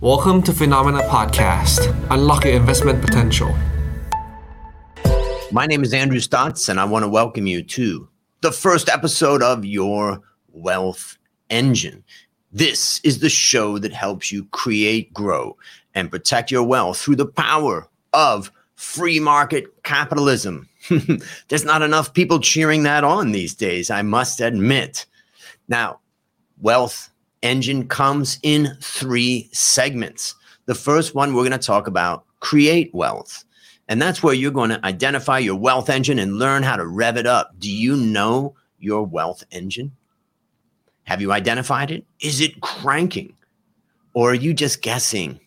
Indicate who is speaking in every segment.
Speaker 1: Welcome to Phenomena Podcast. Unlock your investment potential.
Speaker 2: My name is Andrew Stotz, and I want to welcome you to the first episode of Your Wealth Engine. This is the show that helps you create, grow, and protect your wealth through the power of free market capitalism. There's not enough people cheering that on these days, I must admit. Now, Wealth Engine comes in three segments. The first one, we're going to talk about create wealth. And that's where you're going to identify your wealth engine and learn how to rev it up. Do you know your wealth engine? Have you identified it? Is it cranking? Or are you just guessing?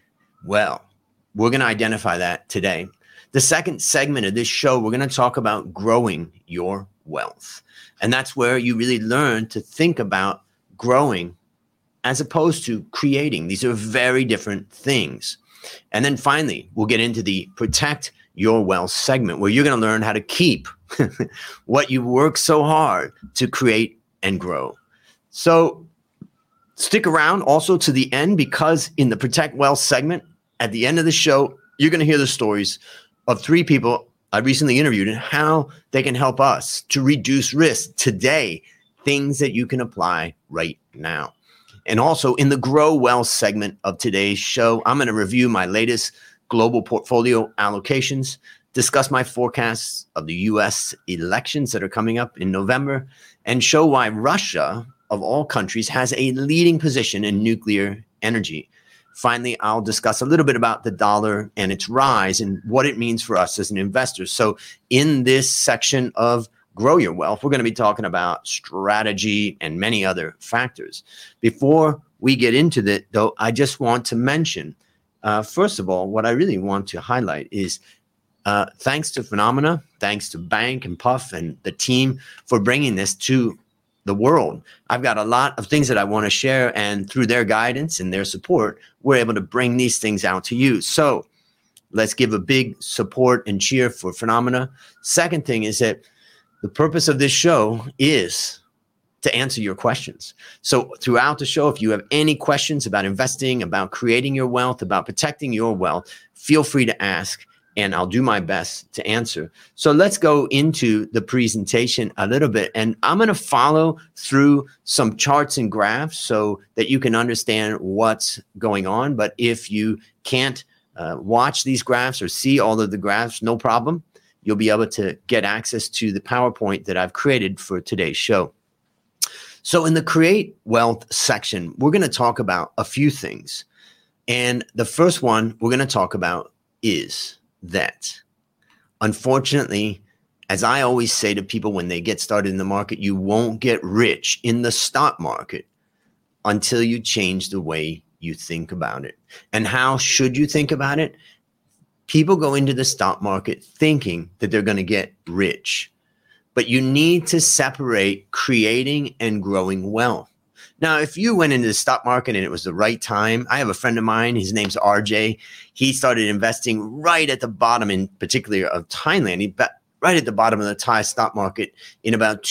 Speaker 2: Well, we're going to identify that today. The second segment of this show, we're going to talk about growing your wealth. And that's where you really learn to think about growing as opposed to creating. These are very different things. And then finally, we'll get into the protect your wealth segment, where you're going to learn how to keep what you work so hard to create and grow. So stick around also to the end, because in the protect wealth segment, at the end of the show, you're going to hear the stories of three people I recently interviewed and how they can help us to reduce risk today, things that you can apply right now. And also in the Grow Wealth segment of today's show, I'm going to review my latest global portfolio allocations, discuss my forecasts of the U.S. elections that are coming up in November, and show why Russia, of all countries, has a leading position in nuclear energy. Finally, I'll discuss a little bit about the dollar and its rise and what it means for us as an investor. So in this section of Grow Your Wealth, we're going to be talking about strategy and many other factors. Before we get into that, though, I just want to mention, first of all, what I really want to highlight is thanks to Phenomena, thanks to Bank and Puff and the team for bringing this to the world. I've got a lot of things that I want to share, and through their guidance and their support, we're able to bring these things out to you. So let's give a big support and cheer for Phenomena. Second thing is that the purpose of this show is to answer your questions. So throughout the show, if you have any questions about investing, about creating your wealth, about protecting your wealth, feel free to ask, and I'll do my best to answer. So let's go into the presentation a little bit, and I'm going to follow through some charts and graphs so that you can understand what's going on. But if you can't watch these graphs or see all of the graphs, no problem. You'll be able to get access to the PowerPoint that I've created for today's show. So in the Create Wealth section, we're going to talk about a few things. And the first one we're going to talk about is that, unfortunately, as I always say to people when they get started in the market, you won't get rich in the stock market until you change the way you think about it. And how should you think about it? People go into the stock market thinking that they're going to get rich, but you need to separate creating and growing wealth. Now, if you went into the stock market and it was the right time, I have a friend of mine, his name's RJ. He started investing right at the bottom, in particular of Thailand. Right at the bottom of the Thai stock market in about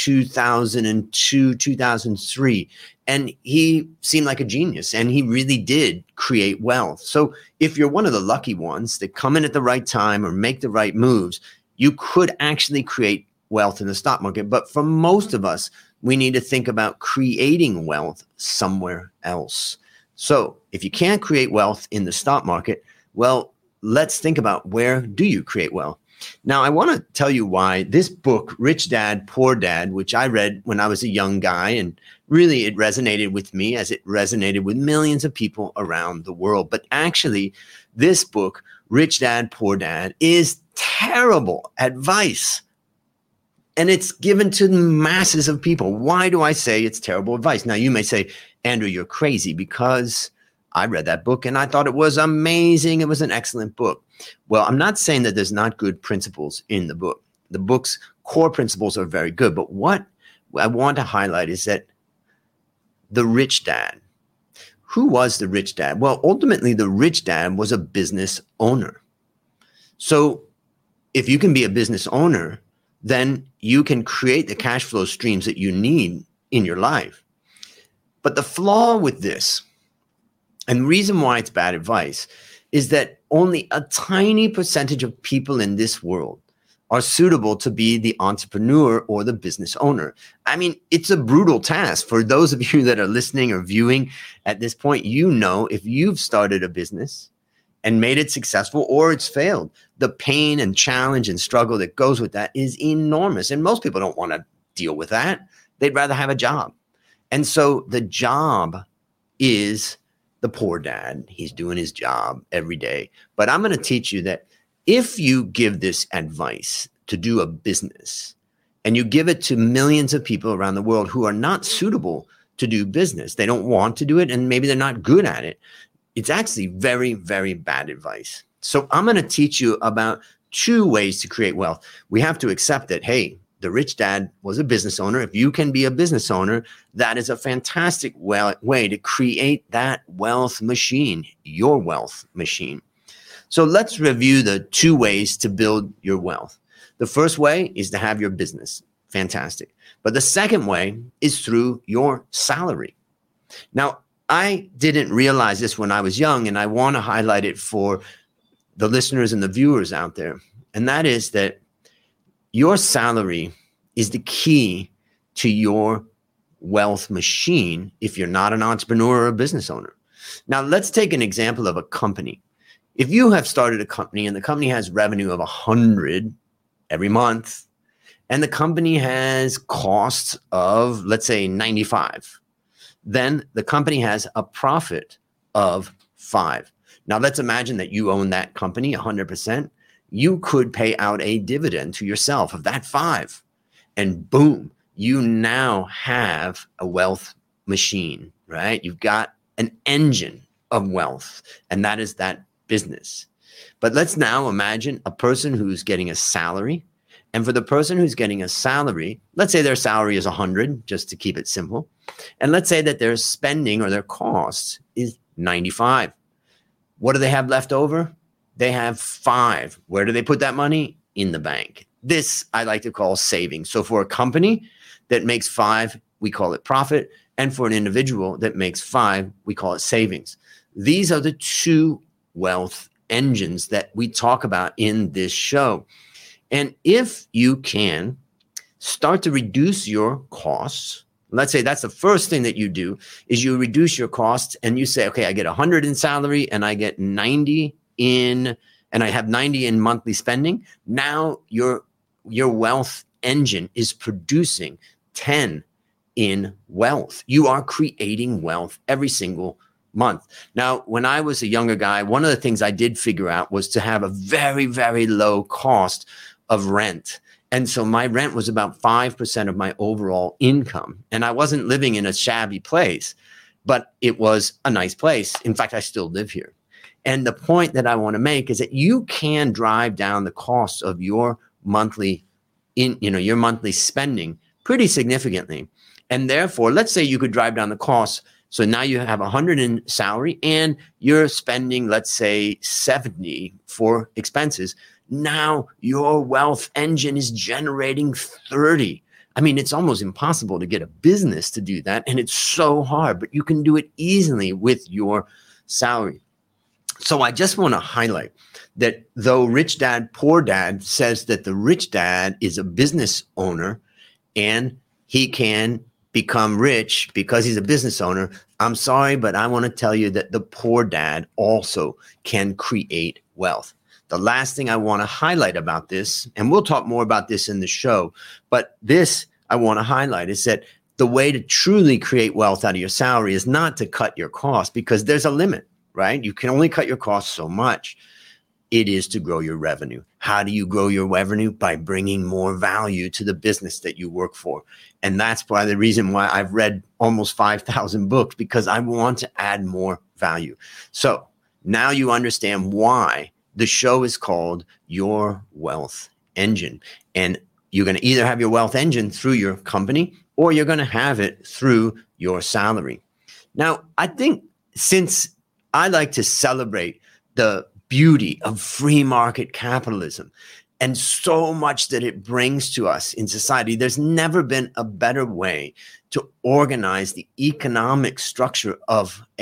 Speaker 2: 2002, 2003. And he seemed like a genius, and he really did create wealth. So if you're one of the lucky ones that come in at the right time or make the right moves, you could actually create wealth in the stock market. But for most of us, we need to think about creating wealth somewhere else. So if you can't create wealth in the stock market, well, let's think about, where do you create wealth? Now, I want to tell you why this book, Rich Dad, Poor Dad, which I read when I was a young guy, and really it resonated with me as it resonated with millions of people around the world. But actually, this book, Rich Dad, Poor Dad, is terrible advice. And it's given to masses of people. Why do I say it's terrible advice? Now, you may say, Andrew, you're crazy, because I read that book and I thought it was amazing. It was an excellent book. Well, I'm not saying that there's not good principles in the book. The book's core principles are very good. But what I want to highlight is that the rich dad. Who was the rich dad? Well, ultimately, the rich dad was a business owner. So if you can be a business owner, then you can create the cash flow streams that you need in your life. But the flaw with this And the reason why it's bad advice is that only a tiny percentage of people in this world are suitable to be the entrepreneur or the business owner. I mean, it's a brutal task. For those of you that are listening or viewing at this point, you know, if you've started a business and made it successful or it's failed, the pain and challenge and struggle that goes with that is enormous. And most people don't want to deal with that. They'd rather have a job. And so the job is the poor dad. He's doing his job every day. But I'm going to teach you that if you give this advice to do a business and you give it to millions of people around the world who are not suitable to do business, they don't want to do it, and maybe they're not good at it, it's actually very, very bad advice. So I'm going to teach you about 2 ways to create wealth. We have to accept that, hey, the rich dad was a business owner. If you can be a business owner, that is a fantastic way to create that wealth machine, your wealth machine. So let's review the 2 ways to build your wealth. The first way is to have your business. Fantastic. But the second way is through your salary. Now, I didn't realize this when I was young, and I want to highlight it for the listeners and the viewers out there. And that is that your salary is the key to your wealth machine if you're not an entrepreneur or a business owner. Now, let's take an example of a company. If you have started a company and the company has revenue of 100 every month, and the company has costs of, let's say, 95, then the company has a profit of 5. Now, let's imagine that you own that company 100%. You could pay out a dividend to yourself of that 5. And boom, you now have a wealth machine, right? You've got an engine of wealth, and that is that business. But let's now imagine a person who's getting a salary. And for the person who's getting a salary, let's say their salary is 100, just to keep it simple. And let's say that their spending or their costs is 95. What do they have left over? They have 5. Where do they put that money? In the bank. This I like to call savings. So for a company that makes 5, we call it profit. And for an individual that makes 5, we call it savings. These are the 2 wealth engines that we talk about in this show. And if you can start to reduce your costs, let's say that's the first thing that you do is you reduce your costs and you say, okay, I get 100 in salary and I get 90 in, and I have 90 in monthly spending. Now your wealth engine is producing 10 in wealth. You are creating wealth every single month. Now, when I was a younger guy, one of the things I did figure out was to have a very, very low cost of rent. And so my rent was about 5% of my overall income. And I wasn't living in a shabby place, but it was a nice place. In fact, I still live here. And the point that I want to make is that you can drive down the cost of your monthly your monthly spending pretty significantly. And therefore, let's say you could drive down the costs. So now you have 100 in salary and you're spending, let's say, 70 for expenses. Now your wealth engine is generating 30. I mean, it's almost impossible to get a business to do that. And it's so hard, but you can do it easily with your salary. So I just want to highlight that though Rich Dad, Poor Dad says that the rich dad is a business owner and he can become rich because he's a business owner, I'm sorry, but I want to tell you that the poor dad also can create wealth. The last thing I want to highlight about this, and we'll talk more about this in the show, but this I want to highlight is that the way to truly create wealth out of your salary is not to cut your costs, because there's a limit, right? You can only cut your costs so much. It is to grow your revenue. How do you grow your revenue? By bringing more value to the business that you work for. And that's why the reason why I've read almost 5,000 books, because I want to add more value. So now you understand why the show is called Your Wealth Engine. And you're going to either have your wealth engine through your company or you're going to have it through your salary. Now, I think since I like to celebrate the beauty of free market capitalism and so much that it brings to us in society, there's never been a better way to organize the economic structure of an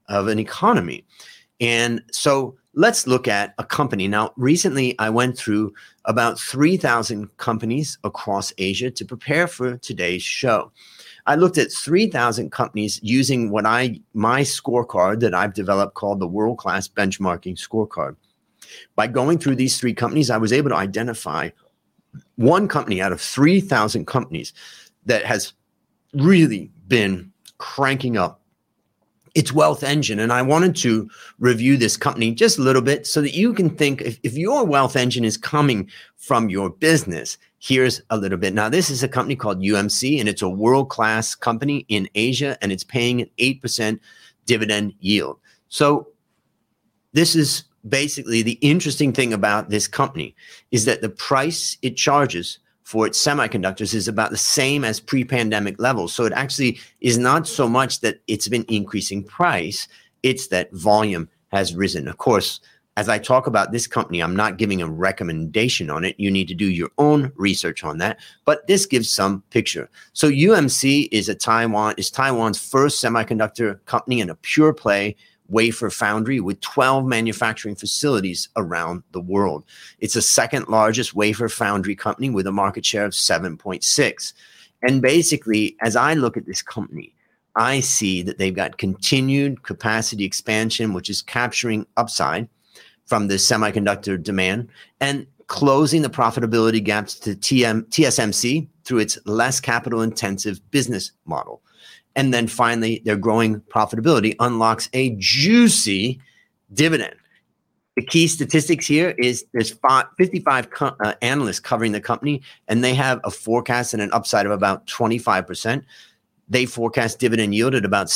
Speaker 2: of an economy. And so let's look at a company. Now, recently I went through about 3,000 companies across Asia to prepare for today's show. I looked at 3,000 companies using my scorecard that I've developed called the World Class Benchmarking Scorecard. By going through these 3 companies, I was able to identify one company out of 3,000 companies that has really been cranking up its wealth engine. And I wanted to review this company just a little bit so that you can think if your wealth engine is coming from your business, here's a little bit. Now, this is a company called UMC, and it's a world-class company in Asia, and it's paying an 8% dividend yield. So this is basically the interesting thing about this company is that the price it charges for its semiconductors is about the same as pre-pandemic levels. So it actually is not so much that it's been increasing price, it's that volume has risen. Of course, as I talk about this company, I'm not giving a recommendation on it. You need to do your own research on that, but this gives some picture. So UMC is Taiwan's first semiconductor company and a pure play wafer foundry with 12 manufacturing facilities around the world. It's the second largest wafer foundry company with a market share of 7.6. And basically, as I look at this company, I see that they've got continued capacity expansion, which is capturing upside from the semiconductor demand and closing the profitability gaps to TSMC through its less capital intensive business model. And then finally, their growing profitability unlocks a juicy dividend. The key statistics here is there's 55 analysts covering the company, and they have a forecast and an upside of about 25%. They forecast dividend yield at about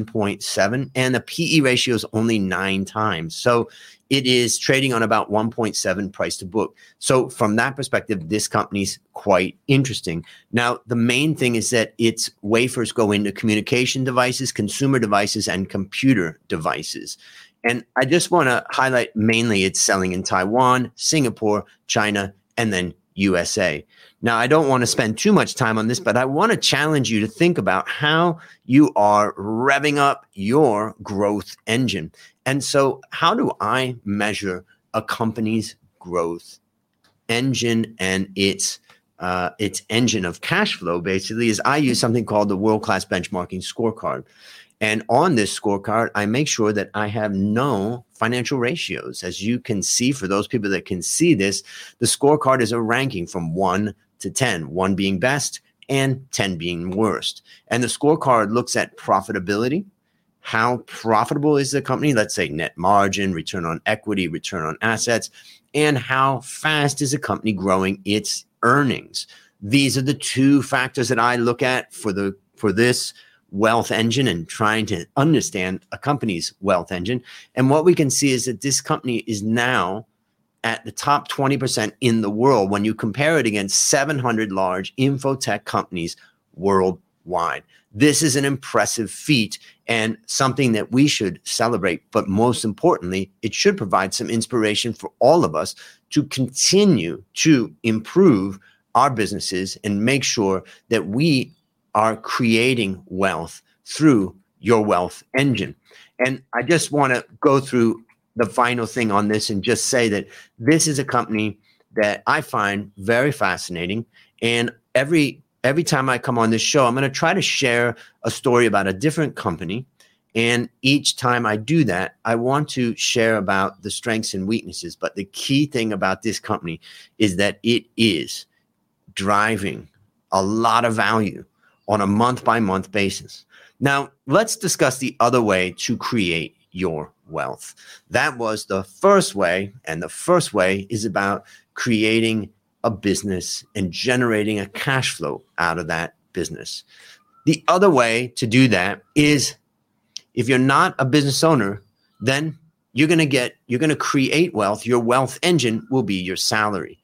Speaker 2: 7.7, and the PE ratio is only 9 times. So it is trading on about 1.7 price to book. So from that perspective, this company's quite interesting. Now, the main thing is that its wafers go into communication devices, consumer devices, and computer devices. And I just want to highlight mainly it's selling in Taiwan, Singapore, China, and then USA. Now, I don't want to spend too much time on this, but I want to challenge you to think about how you are revving up your growth engine. And so how do I measure a company's growth engine and its engine of cash flow? Basically, is I use something called the World Class Benchmarking Scorecard. And on this scorecard, I make sure that I have no financial ratios. As you can see, for those people that can see this, the scorecard is a ranking from 1 to 10, 1 being best and 10 being worst. And the scorecard looks at profitability. How profitable is the company? Let's say net margin, return on equity, return on assets, and how fast is the company growing its earnings? These are the 2 factors that I look at for this wealth engine and trying to understand a company's wealth engine. And what we can see is that this company is now at the top 20% in the world when you compare it against 700 large infotech companies worldwide. This is an impressive feat and something that we should celebrate. But most importantly, it should provide some inspiration for all of us to continue to improve our businesses and make sure that we are creating wealth through your wealth engine. And I just want to go through the final thing on this and just say that this is a company that I find very fascinating. And every time I come on this show, I'm going to try to share a story about a different company. And each time I do that, I want to share about the strengths and weaknesses. But the key thing about this company is that it is driving a lot of value on a month-by-month basis. Now, let's discuss the other way to create your wealth. That was the first way, and the first way is about creating a business and generating a cash flow out of that business. The other way to do that is if you're not a business owner, then you're going to create wealth. Your wealth engine will be your salary.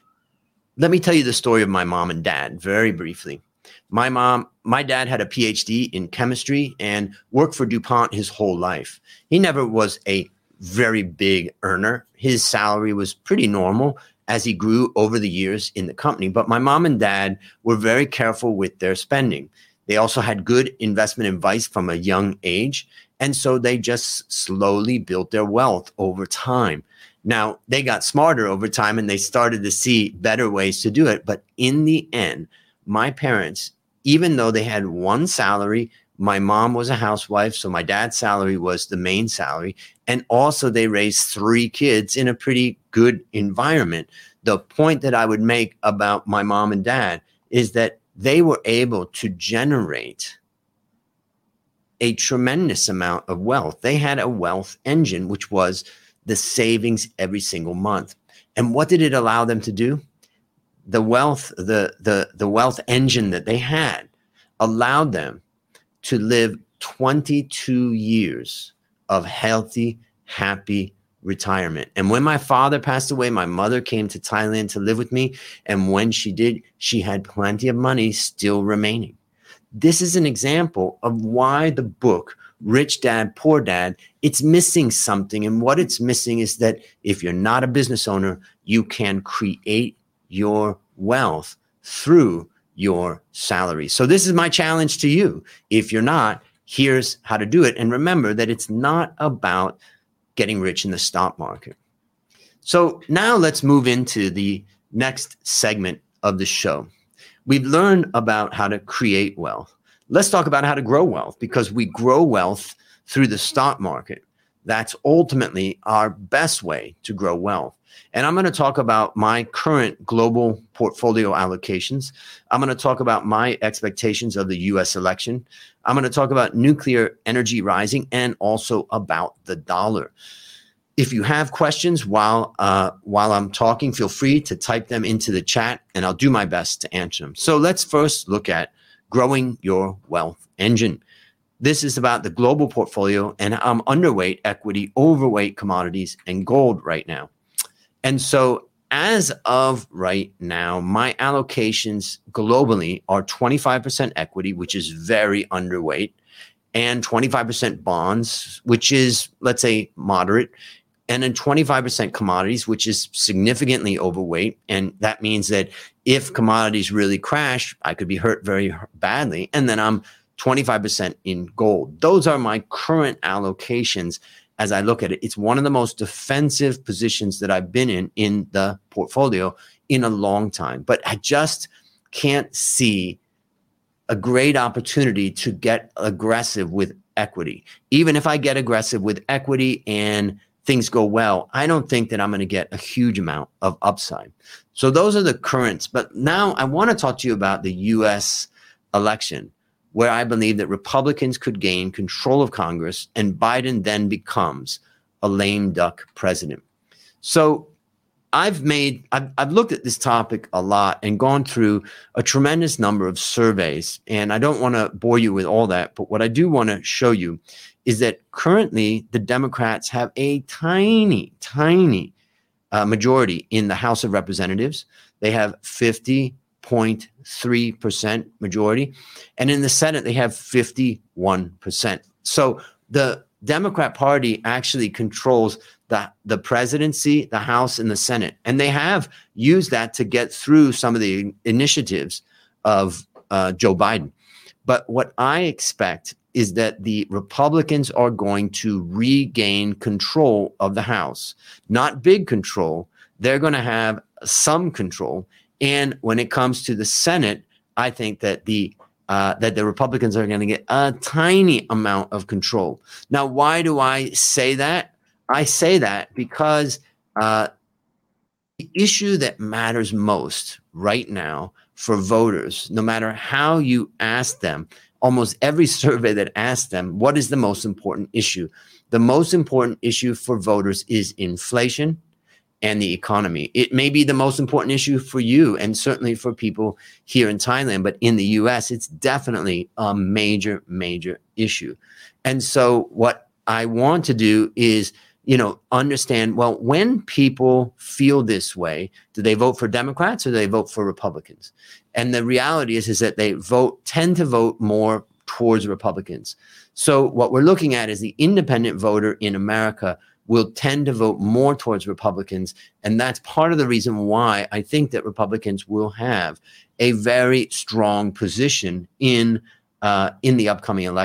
Speaker 2: Let me tell you the story of my mom and dad very briefly. My dad had a PhD in chemistry and worked for DuPont his whole life. He never was a very big earner. His salary was pretty normal as he grew over the years in the company. But my mom and dad were very careful with their spending. They also had good investment advice from a young age. And so they just slowly built their wealth over time. Now, they got smarter over time and they started to see better ways to do it. But in the end, my parents, even though they had one salary, my mom was a housewife, so my dad's salary was the main salary. And also they raised 3 kids in a pretty good environment. The point that I would make about my mom and dad is that they were able to generate a tremendous amount of wealth. They had a wealth engine, which was the savings every single month. And what did it allow them to do? The wealth engine that they had allowed them to live 22 years of healthy, happy retirement. And when my father passed away, my mother came to Thailand to live with me. And when she did, she had plenty of money still remaining. This is an example of why the book, Rich Dad, Poor Dad, it's missing something. And what it's missing is that if you're not a business owner, you can create your wealth through your salary. So this is my challenge to you. If you're not, here's how to do it. And remember that it's not about getting rich in the stock market. So now let's move into the next segment of the show. We've learned about how to create wealth. Let's talk about how to grow wealth, because we grow wealth through the stock market. That's ultimately our best way to grow wealth. And I'm going to talk about my current global portfolio allocations. I'm going to talk about my expectations of the US election. I'm going to talk about nuclear energy rising and also about the dollar. If you have questions while I'm talking, feel free to type them into the chat and I'll do my best to answer them. So let's first look at growing your wealth engine. This is about the global portfolio, and I'm underweight equity, overweight commodities, and gold right now. And so as of right now, my allocations globally are 25% equity, which is very underweight, and 25% bonds, which is, let's say, moderate, and then 25% commodities, which is significantly overweight. And that means that if commodities really crash, I could be hurt very badly. And then I'm 25% in gold. Those are my current allocations as I look at it. It's one of the most defensive positions that I've been in the portfolio in a long time. But I just can't see a great opportunity to get aggressive with equity. Even if I get aggressive with equity and things go well, I don't think that I'm going to get a huge amount of upside. So those are the currents. But now I want to talk to you about the US election, where I believe that Republicans could gain control of Congress and Biden then becomes a lame duck president. So I've looked at this topic a lot and gone through a tremendous number of surveys. And I don't want to bore you with all that, but what I do want to show you is that currently the Democrats have a tiny majority in the House of Representatives. They have 50.3% majority. And in the Senate, they have 51%. So the Democrat Party actually controls the presidency, the House, and the Senate. And they have used that to get through some of the initiatives of Joe Biden. But what I expect is that the Republicans are going to regain control of the House. Not big control. They're going to have some control. And when it comes to the Senate, I think that the Republicans are going to get a tiny amount of control. Now, why do I say that? I say that because the issue that matters most right now for voters, no matter how you ask them, almost every survey that asks them, what is the most important issue? The most important issue for voters is inflation and the economy. It may be the most important issue for you and certainly for people here in Thailand, but in the US, it's definitely a major, major issue. And so what I want to do is, understand, well, when people feel this way, do they vote for Democrats or do they vote for Republicans? And the reality is that they tend to vote more towards Republicans. So what we're looking at is the independent voter in America will tend to vote more towards Republicans. And that's part of the reason why I think that Republicans will have a very strong position in the upcoming election.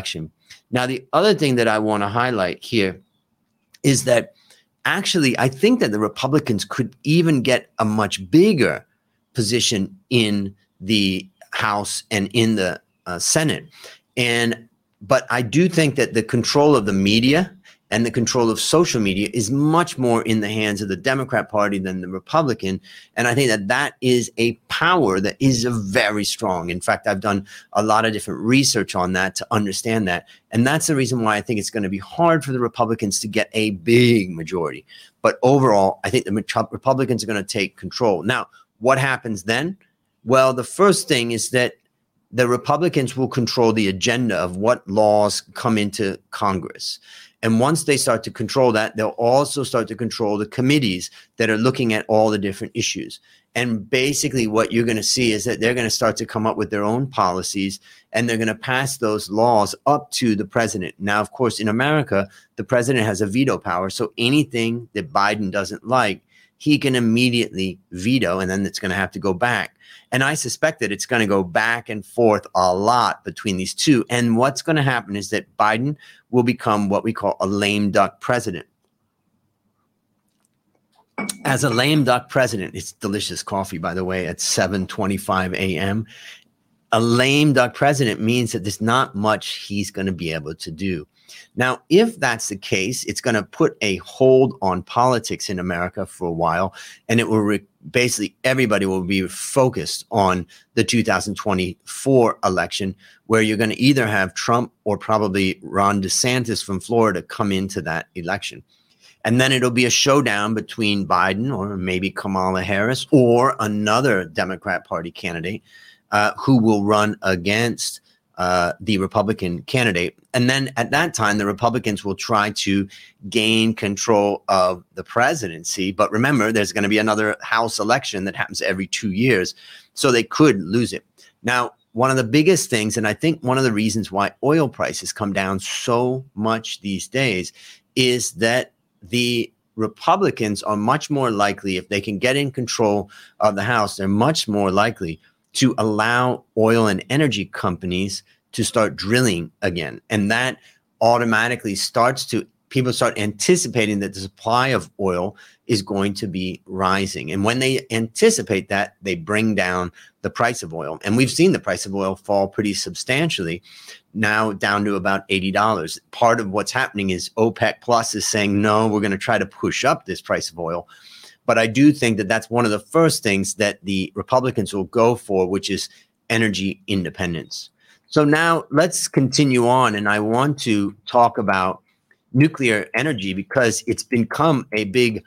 Speaker 2: Now, the other thing that I want to highlight here is that actually, I think that the Republicans could even get a much bigger position in the House and in the Senate. But I do think that the control of the media and the control of social media is much more in the hands of the Democrat Party than the Republican. And I think that that is a power that is very strong. In fact, I've done a lot of different research on that to understand that. And that's the reason why I think it's going to be hard for the Republicans to get a big majority. But overall, I think the Republicans are going to take control. Now, what happens then? Well, the first thing is that the Republicans will control the agenda of what laws come into Congress. And once they start to control that, they'll also start to control the committees that are looking at all the different issues. And basically what you're going to see is that they're going to start to come up with their own policies, and they're going to pass those laws up to the president. Now, of course, in America, the president has a veto power. So anything that Biden doesn't like, he can immediately veto, and then it's going to have to go back. And I suspect that it's going to go back and forth a lot between these two. And what's going to happen is that Biden will become what we call a lame duck president. As a lame duck president, it's delicious coffee, by the way, at 7:25 a.m. A lame duck president means that there's not much he's going to be able to do. Now, if that's the case, it's going to put a hold on politics in America for a while, and it will basically everybody will be focused on the 2024 election, where you're going to either have Trump or probably Ron DeSantis from Florida come into that election. And then it'll be a showdown between Biden or maybe Kamala Harris or another Democrat Party candidate who will run against the Republican candidate. And then at that time, the Republicans will try to gain control of the presidency. But remember, there's going to be another House election that happens every 2 years. So they could lose it. Now, one of the biggest things, and I think one of the reasons why oil prices come down so much these days, is that the Republicans are much more likely, if they can get in control of the House, they're much more likely to allow oil and energy companies to start drilling again. And that automatically people start anticipating that the supply of oil is going to be rising. And when they anticipate that, they bring down the price of oil. And we've seen the price of oil fall pretty substantially, now down to about $80. Part of what's happening is OPEC Plus is saying, no, we're going to try to push up this price of oil. But I do think that that's one of the first things that the Republicans will go for, which is energy independence. So now let's continue on. And I want to talk about nuclear energy because it's become a big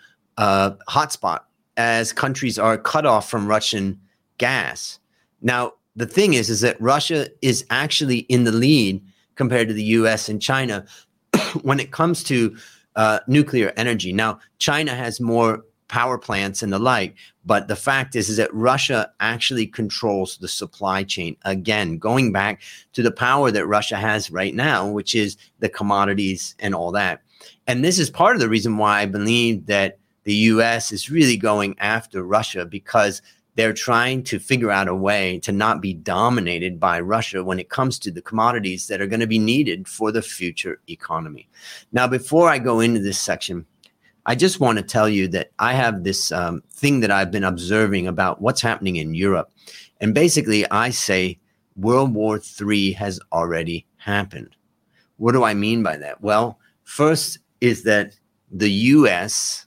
Speaker 2: hotspot as countries are cut off from Russian gas. Now, the thing is that Russia is actually in the lead compared to the US and China when it comes to nuclear energy. Now, China has more power plants and the like, but the fact is that Russia actually controls the supply chain. Again, going back to the power that Russia has right now, which is the commodities and all that. And this is part of the reason why I believe that the US is really going after Russia, because they're trying to figure out a way to not be dominated by Russia when it comes to the commodities that are going to be needed for the future economy. Now, before I go into this section, I just want to tell you that I have this thing that I've been observing about what's happening in Europe. And basically, I say World War III has already happened. What do I mean by that? Well, first is that the U.S.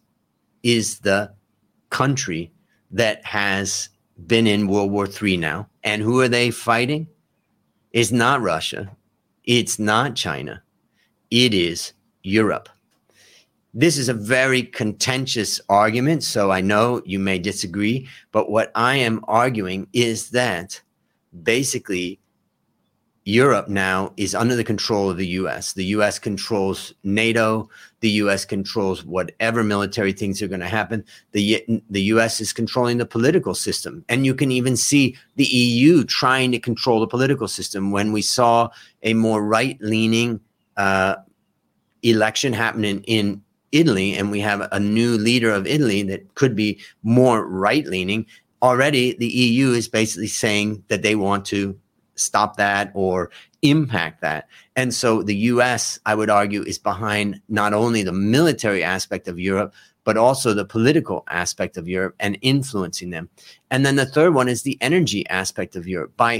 Speaker 2: is the country that has been in World War III now. And who are they fighting? It's not Russia. It's not China. It is Europe. This is a very contentious argument, so I know you may disagree, but what I am arguing is that basically Europe now is under the control of the U.S. The U.S. controls NATO. The U.S. controls whatever military things are going to happen. The U.S. is controlling the political system. And you can even see the EU trying to control the political system. When we saw a more right-leaning election happening in Italy, and we have a new leader of Italy that could be more right-leaning, already the EU is basically saying that they want to stop that or impact that. And so the US, I would argue, is behind not only the military aspect of Europe, but also the political aspect of Europe and influencing them. And then the third one is the energy aspect of Europe. By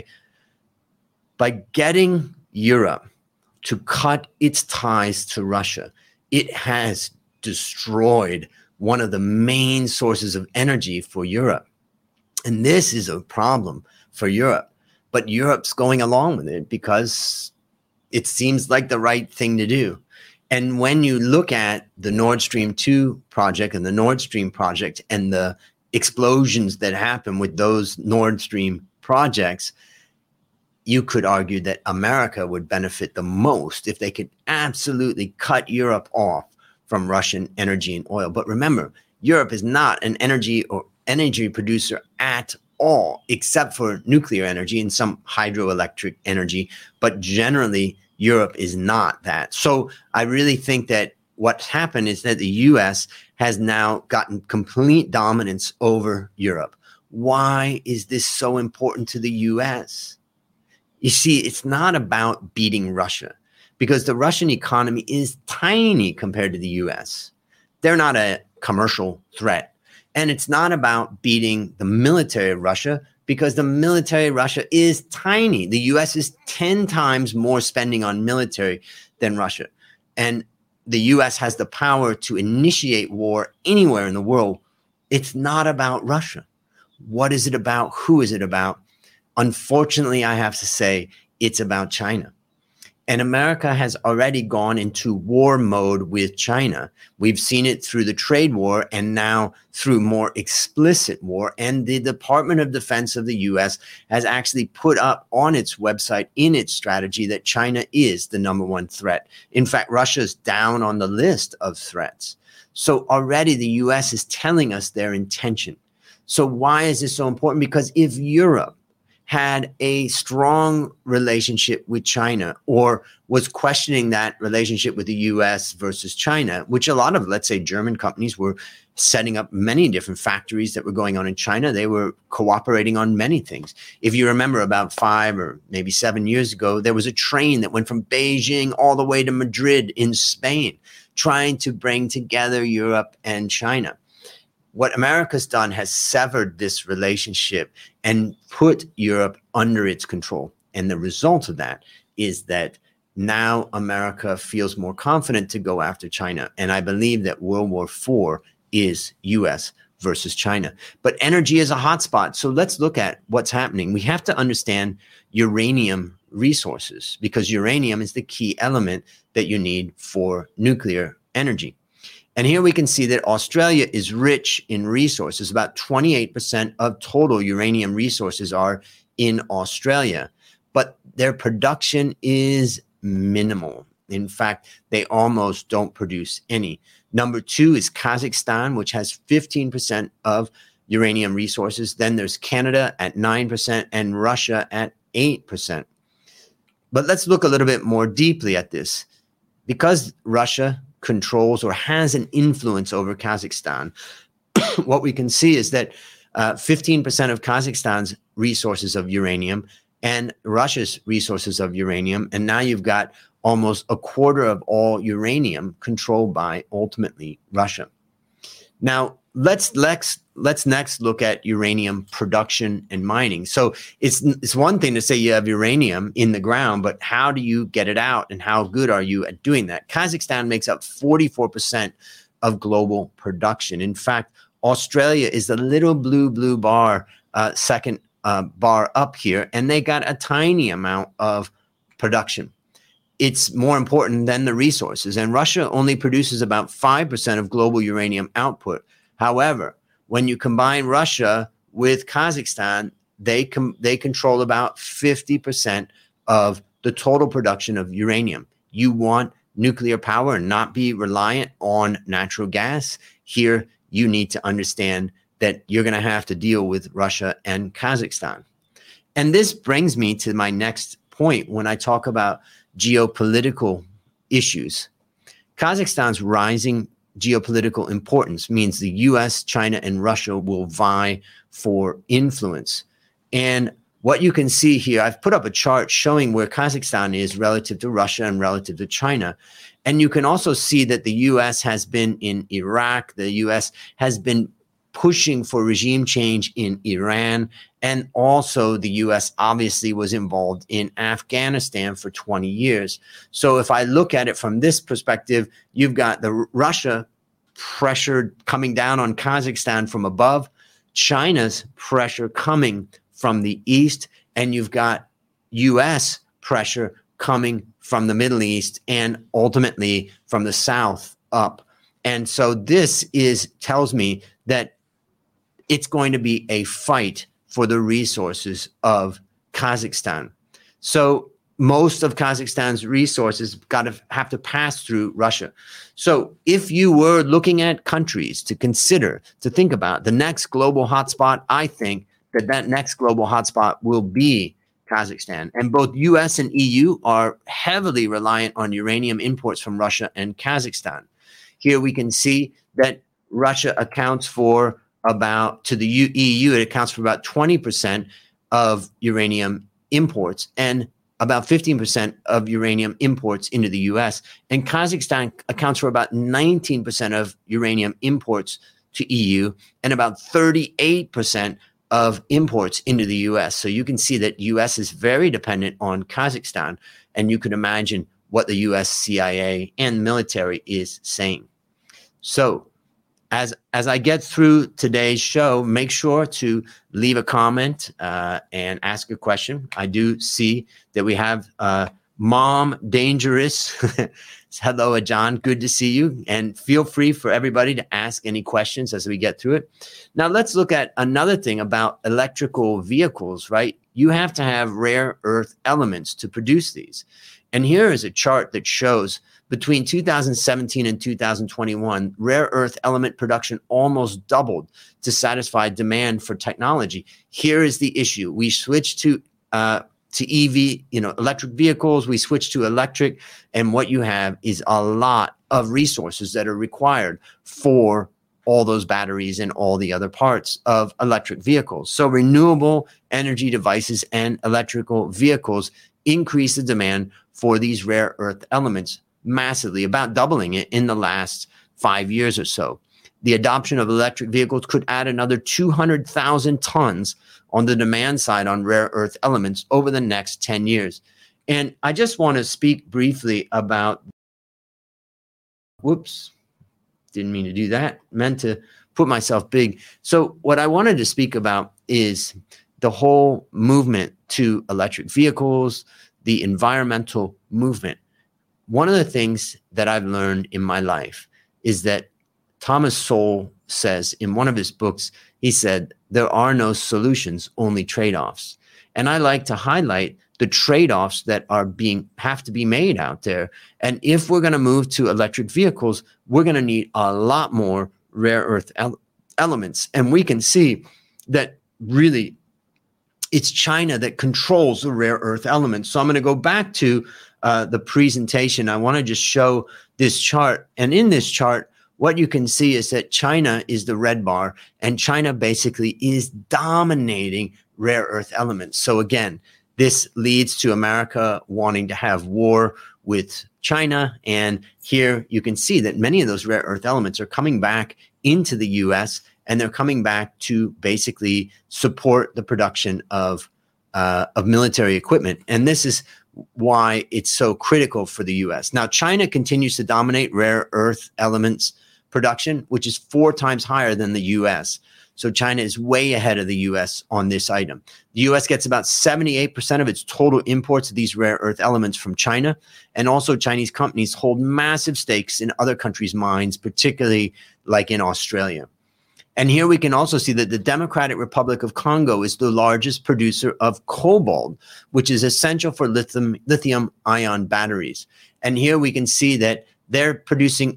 Speaker 2: getting Europe to cut its ties to Russia, it has destroyed one of the main sources of energy for Europe. And this is a problem for Europe. But Europe's going along with it because it seems like the right thing to do. And when you look at the Nord Stream 2 project and the Nord Stream project and the explosions that happen with those Nord Stream projects, you could argue that America would benefit the most if they could absolutely cut Europe off from Russian energy and oil. But remember, Europe is not an energy producer at all, except for nuclear energy and some hydroelectric energy. But generally, Europe is not that. So I really think that what's happened is that the US has now gotten complete dominance over Europe. Why is this so important to the US? You see, it's not about beating Russia because the Russian economy is tiny compared to the US. They're not a commercial threat. And it's not about beating the military of Russia because the military of Russia is tiny. The US is 10 times more spending on military than Russia. And the US has the power to initiate war anywhere in the world. It's not about Russia. What is it about? Who is it about? Unfortunately, I have to say it's about China. And America has already gone into war mode with China. We've seen it through the trade war and now through more explicit war. And the Department of Defense of the US has actually put up on its website in its strategy that China is the number one threat. In fact, Russia's down on the list of threats. So already the US is telling us their intention. So why is this so important? Because if Europe had a strong relationship with China or was questioning that relationship with the US versus China, which a lot of, let's say, German companies were setting up many different factories that were going on in China. They were cooperating on many things. If you remember about 5 or maybe 7 years ago, there was a train that went from Beijing all the way to Madrid in Spain, trying to bring together Europe and China. What America's done has severed this relationship and put Europe under its control. And the result of that is that now America feels more confident to go after China. And I believe that World War IV is US versus China. But energy is a hotspot. So let's look at what's happening. We have to understand uranium resources because uranium is the key element that you need for nuclear energy. And here we can see that Australia is rich in resources. About 28% of total uranium resources are in Australia, but their production is minimal. In fact, they almost don't produce any. Number 2 is Kazakhstan, which has 15% of uranium resources. Then there's Canada at 9% and Russia at 8%. But let's look a little bit more deeply at this. Because Russia controls or has an influence over Kazakhstan, what we can see is that 15% of Kazakhstan's resources of uranium and Russia's resources of uranium, and now you've got almost a quarter of all uranium controlled by ultimately Russia. Now, let's next look at uranium production and mining. So it's one thing to say you have uranium in the ground, but how do you get it out and how good are you at doing that? Kazakhstan makes up 44% of global production. In fact, Australia is the little blue bar, second bar up here, and they got a tiny amount of production. It's more important than the resources. And Russia only produces about 5% of global uranium output. However, when you combine Russia with Kazakhstan, they control about 50% of the total production of uranium. You want nuclear power and not be reliant on natural gas. Here, you need to understand that you're going to have to deal with Russia and Kazakhstan. And this brings me to my next point when I talk about geopolitical issues. Kazakhstan's rising geopolitical importance means the US, China, and Russia will vie for influence. And what you can see here, I've put up a chart showing where Kazakhstan is relative to Russia and relative to China. And you can also see that the U.S. has been in Iraq. The U.S. has been pushing for regime change in Iran. And also the U.S. obviously was involved in Afghanistan for 20 years. So if I look at it from this perspective, you've got the Russia pressure coming down on Kazakhstan from above, China's pressure coming from the east, and you've got U.S. pressure coming from the Middle East and ultimately from the south up. And so this tells me that it's going to be a fight for the resources of Kazakhstan. So most of Kazakhstan's resources have to pass through Russia. So if you were looking at countries to consider, to think about the next global hotspot, I think that next global hotspot will be Kazakhstan. And both US and EU are heavily reliant on uranium imports from Russia and Kazakhstan. Here we can see that Russia accounts for to the EU, it accounts for about 20% of uranium imports and about 15% of uranium imports into the US. And Kazakhstan accounts for about 19% of uranium imports to EU and about 38% of imports into the US. So you can see that US is very dependent on Kazakhstan, and you can imagine what the US CIA and military is saying. So as I get through today's show, make sure to leave a comment and ask a question. I do see that we have Mom Dangerous. Hello, John. Good to see you. And feel free for everybody to ask any questions as we get through it. Now, let's look at another thing about electrical vehicles, right? You have to have rare earth elements to produce these. And here is a chart that shows between 2017 and 2021, rare earth element production almost doubled to satisfy demand for technology. Here is the issue. We switched to EV, electric vehicles. We switched to electric. And what you have is a lot of resources that are required for all those batteries and all the other parts of electric vehicles. So renewable energy devices and electrical vehicles increase the demand for these rare earth elements massively, about doubling it in the last 5 years or so. The adoption of electric vehicles could add another 200,000 tons on the demand side on rare earth elements over the next 10 years. And I just want to speak briefly about, didn't mean to do that, meant to put myself big. So what I wanted to speak about is the whole movement to electric vehicles, the environmental movement. One of the things that I've learned in my life is that Thomas Sowell says in one of his books, he said, there are no solutions, only trade-offs. And I like to highlight the trade-offs that have to be made out there. And if we're going to move to electric vehicles, we're going to need a lot more rare earth elements. And we can see that really it's China that controls the rare earth elements. So I'm going to go back to the presentation. I want to just show this chart. And in this chart, what you can see is that China is the red bar, and China basically is dominating rare earth elements. So again, this leads to America wanting to have war with China. And here you can see that many of those rare earth elements are coming back into the US, and they're coming back to basically support the production of military equipment. And this is why it's so critical for the US. Now, China continues to dominate rare earth elements production, which is 4 times higher than the US. So China is way ahead of the US on this item. The US gets about 78% of its total imports of these rare earth elements from China. And also Chinese companies hold massive stakes in other countries' mines, particularly like in Australia. And here we can also see that the Democratic Republic of Congo is the largest producer of cobalt, which is essential for lithium-ion batteries. And here we can see that they're producing,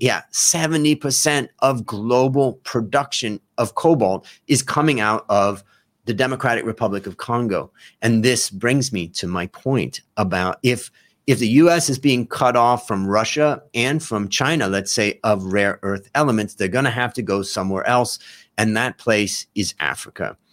Speaker 2: 70% of global production of cobalt is coming out of the Democratic Republic of Congo. And this brings me to my point about if the US is being cut off from Russia and from China, let's say, of rare earth elements, they're going to have to go somewhere else. And that place is Africa.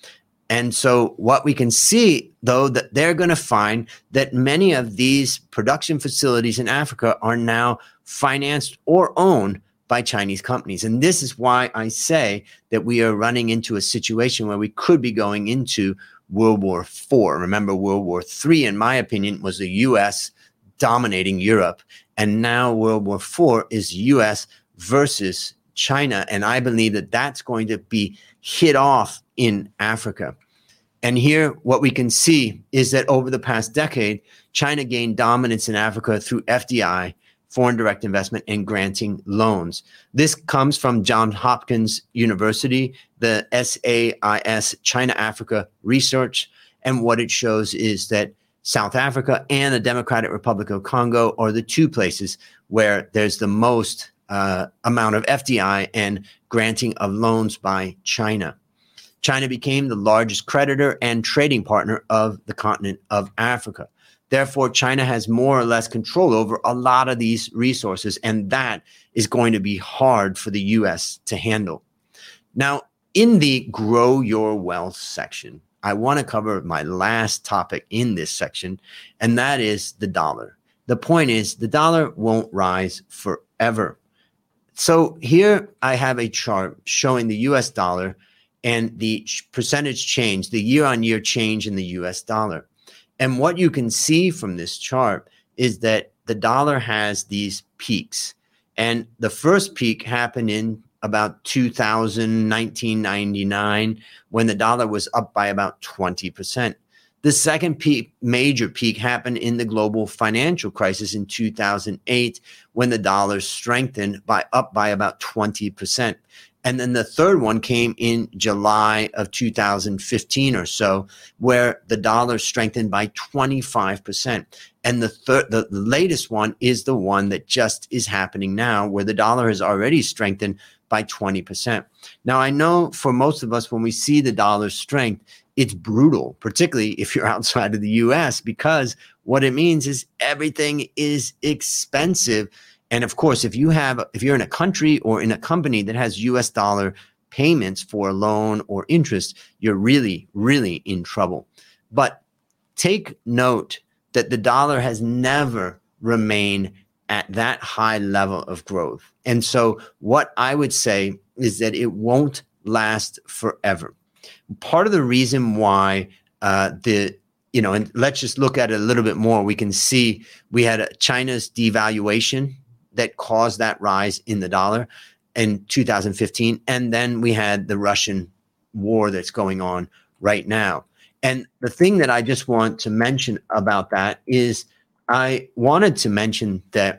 Speaker 2: And so what we can see, though, that they're going to find that many of these production facilities in Africa are now financed or owned by Chinese companies. And this is why I say that we are running into a situation where we could be going into World War IV. Remember, World War III, in my opinion, was the U.S. dominating Europe. And now World War IV is U.S. versus China. And I believe that that's going to be hit off in Africa. And here, what we can see is that over the past decade, China gained dominance in Africa through FDI, foreign direct investment, and granting loans. This comes from Johns Hopkins University, the SAIS China Africa Research. And what it shows is that South Africa and the Democratic Republic of Congo are the two places where there's the most amount of FDI and granting of loans by China. China became the largest creditor and trading partner of the continent of Africa. Therefore, China has more or less control over a lot of these resources, and that is going to be hard for the U.S. to handle. Now, in the Grow Your Wealth section, I want to cover my last topic in this section, and that is the dollar. The point is the dollar won't rise forever. So here I have a chart showing the U.S. dollar and the percentage change, the year-on-year change in the U.S. dollar. And what you can see from this chart is that the dollar has these peaks. And the first peak happened in about 1999, when the dollar was up by about 20%. The second peak, major peak, happened in the global financial crisis in 2008, when the dollar strengthened up by about 20%. And then the third one came in July of 2015 or so, where the dollar strengthened by 25%. And the latest one is the one that just is happening now, where the dollar has already strengthened by 20%. Now, I know for most of us, when we see the dollar's strength, it's brutal, particularly if you're outside of the US, because what it means is everything is expensive. And of course, if you're in a country or in a company that has US dollar payments for a loan or interest, you're really, really in trouble. But take note that the dollar has never remained at that high level of growth. And so what I would say is that it won't last forever. Part of the reason why and let's just look at it a little bit more, we can see we had China's devaluation that caused that rise in the dollar in 2015. And then we had the Russian war that's going on right now. And the thing that I just want to mention about that is I wanted to mention that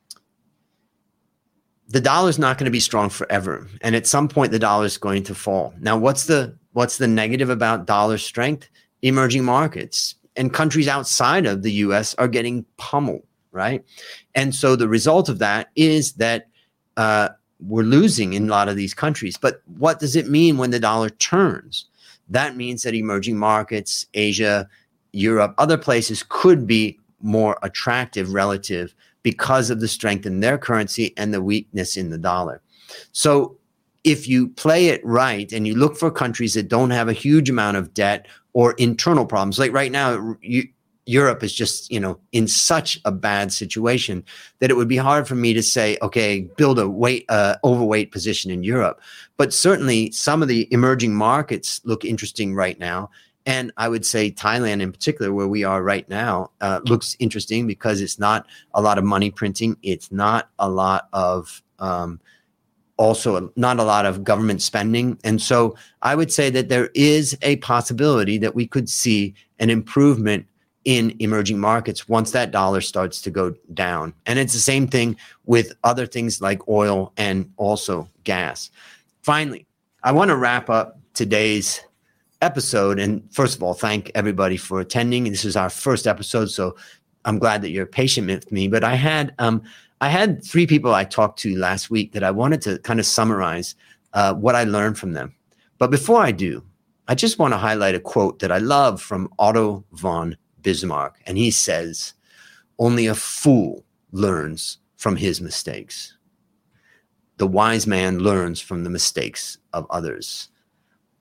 Speaker 2: the dollar is not going to be strong forever. And at some point, the dollar is going to fall. Now, what's the negative about dollar strength? Emerging markets and countries outside of the US are getting pummeled, right? And so the result of that is that we're losing in a lot of these countries. But what does it mean when the dollar turns? That means that emerging markets, Asia, Europe, other places could be more attractive relative because of the strength in their currency and the weakness in the dollar. So if you play it right and you look for countries that don't have a huge amount of debt or internal problems, like right now, Europe is just, in such a bad situation that it would be hard for me to say, okay, build a overweight position in Europe. But certainly some of the emerging markets look interesting right now. And I would say Thailand in particular, where we are right now, looks interesting because it's not a lot of money printing. It's not a lot of also not a lot of government spending. And so I would say that there is a possibility that we could see an improvement in emerging markets once that dollar starts to go down. And it's the same thing with other things like oil and also gas. Finally, I want to wrap up today's episode. And first of all, thank everybody for attending. This is our first episode, so I'm glad that you're patient with me. But I had 3 people I talked to last week that I wanted to kind of summarize what I learned from them. But before I do, I just want to highlight a quote that I love from Otto von Bismarck. And he says, "Only a fool learns from his mistakes. The wise man learns from the mistakes of others."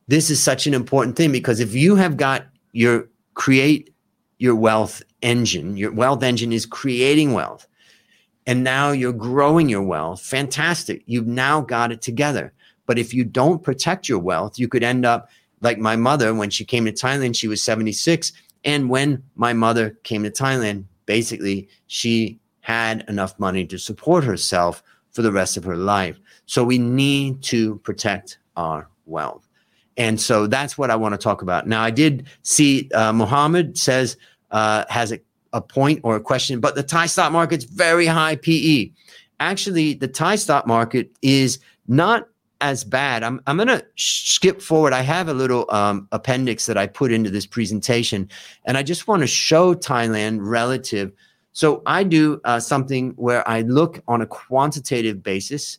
Speaker 2: this is such an important thing, because if you have got create your wealth engine, your wealth engine is creating wealth, and now you're growing your wealth, fantastic. You've now got it together. But if you don't protect your wealth, you could end up like my mother. When she came to Thailand, she was 76. And when my mother came to Thailand, basically she had enough money to support herself for the rest of her life. So we need to protect our wealth. And so that's what I want to talk about. Now, I did see Mohammed says, has a point or a question, but the Thai stock market's very high PE. Actually, the Thai stock market is not as bad. I'm going to skip forward. I have a little appendix that I put into this presentation, and I just want to show Thailand relative. So I do something where I look on a quantitative basis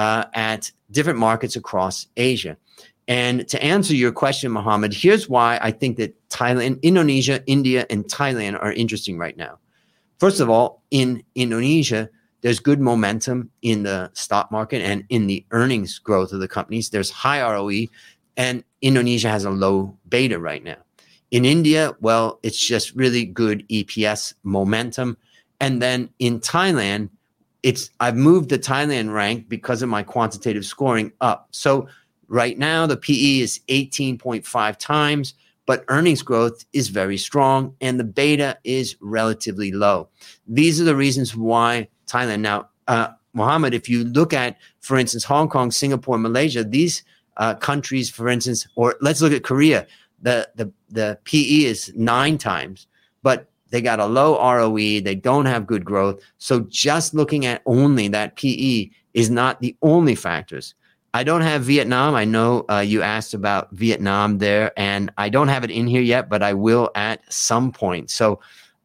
Speaker 2: at different markets across Asia. And to answer your question, Mohammed, here's why I think that Thailand, Indonesia, India, and Thailand are interesting right now. First of all, in Indonesia, there's good momentum in the stock market and in the earnings growth of the companies. There's high ROE, and Indonesia has a low beta right now. In India, well, it's just really good EPS momentum. And then in Thailand, I've moved the Thailand rank because of my quantitative scoring up. So right now, the PE is 18.5 times, but earnings growth is very strong and the beta is relatively low. These are the reasons why Thailand. Now, Mohammed, if you look at, for instance, Hong Kong, Singapore, Malaysia, these countries, for instance, or let's look at Korea, the PE is 9 times, but they got a low ROE. They don't have good growth. So just looking at only that PE is not the only factors. I don't have Vietnam. I know you asked about Vietnam there, and I don't have it in here yet, but I will at some point. So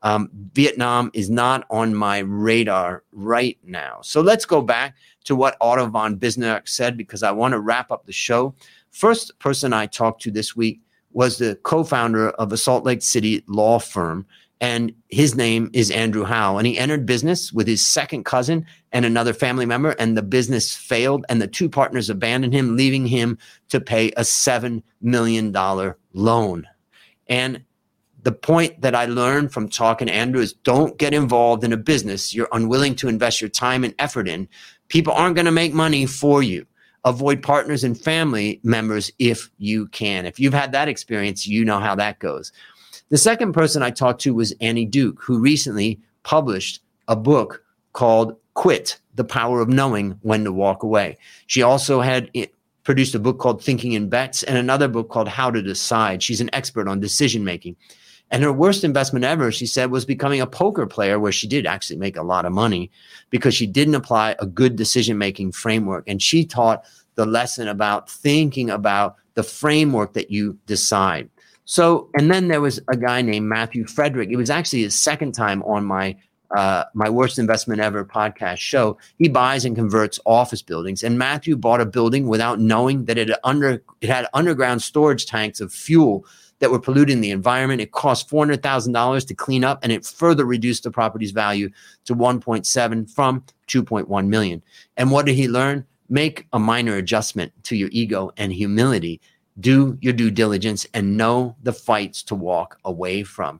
Speaker 2: Vietnam is not on my radar right now. So let's go back to what Otto von Bismarck said, because I want to wrap up the show. First person I talked to this week was the co-founder of a Salt Lake City law firm, and his name is Andrew Howe. And he entered business with his second cousin and another family member, and the business failed, and the two partners abandoned him, leaving him to pay a $7 million loan. And the point that I learned from talking to Andrew is, don't get involved in a business you're unwilling to invest your time and effort in. People aren't going to make money for you. Avoid partners and family members if you can. If you've had that experience, you know how that goes. The second person I talked to was Annie Duke, who recently published a book called Quit: The Power of Knowing When to Walk Away. She also had produced a book called Thinking in Bets and another book called How to Decide. She's an expert on decision making. And her worst investment ever, she said, was becoming a poker player, where she did actually make a lot of money because she didn't apply a good decision-making framework. And she taught the lesson about thinking about the framework that you decide. So, and then there was a guy named Matthew Frederick. It was actually his second time on my Worst Investment Ever podcast show. He buys and converts office buildings. And Matthew bought a building without knowing that it had underground storage tanks of fuel that were polluting the environment. It cost $400,000 to clean up, and it further reduced the property's value to 1.7 from 2.1 million. And what did he learn? Make a minor adjustment to your ego and humility. Do your due diligence and know the fights to walk away from.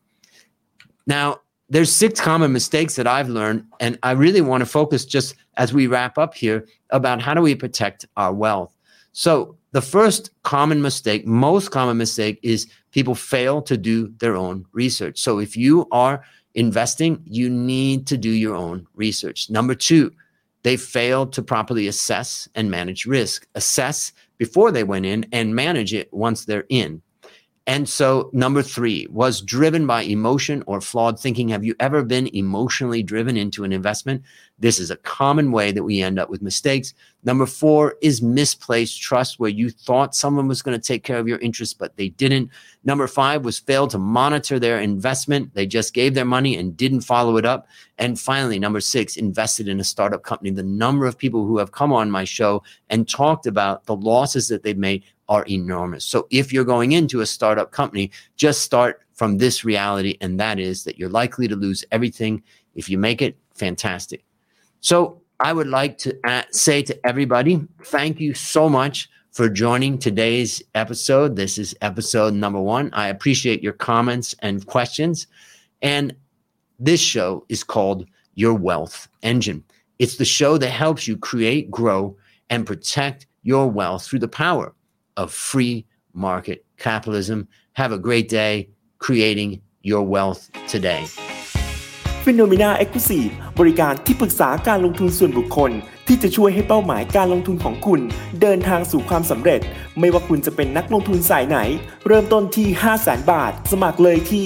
Speaker 2: Now, there's 6 common mistakes that I've learned, and I really want to focus, just as we wrap up here, about how do we protect our wealth. So the first common mistake, most common mistake, is people fail to do their own research. So if you are investing, you need to do your own research. Number 2, they fail to properly assess and manage risk. Assess before they went in and manage it once they're in. And so number 3 was driven by emotion or flawed thinking. Have you ever been emotionally driven into an investment? This is a common way that we end up with mistakes. Number 4 is misplaced trust, where you thought someone was going to take care of your interests, but they didn't. Number 5 was failed to monitor their investment. They just gave their money and didn't follow it up. And finally, number 6, invested in a startup company. The number of people who have come on my show and talked about the losses that they've made are enormous. So if you're going into a startup company, just start from this reality, and that is that you're likely to lose everything. If you make it, fantastic. So I would like to say to everybody, thank you so much for joining today's episode. This is episode number 1. I appreciate your comments and questions. And this show is called Your Wealth Engine. It's the show that helps you create, grow, and protect your wealth through the power of free market capitalism. Have a great day creating your wealth today.
Speaker 3: Phenomena Exclusive บริการที่ปรึกษาการลงทุนส่วนบุคคลที่จะช่วยให้เป้าหมายการลงทุนของคุณเดินทางสู่ความสำเร็จไม่ว่าคุณจะเป็นนักลงทุนสายไหนเริ่มต้นที่ 500,000 บาทสมัครเลยที่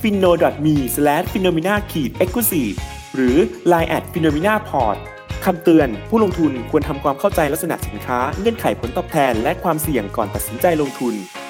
Speaker 3: finno.me/phenomena-exclusive หรือ Line @phenomena-port คำเตือนผู้ลงทุนควรทำความเข้าใจลักษณะสินค้าเงื่อนไขผลตอบแทนและความเสี่ยงก่อนตัดสินใจลงทุน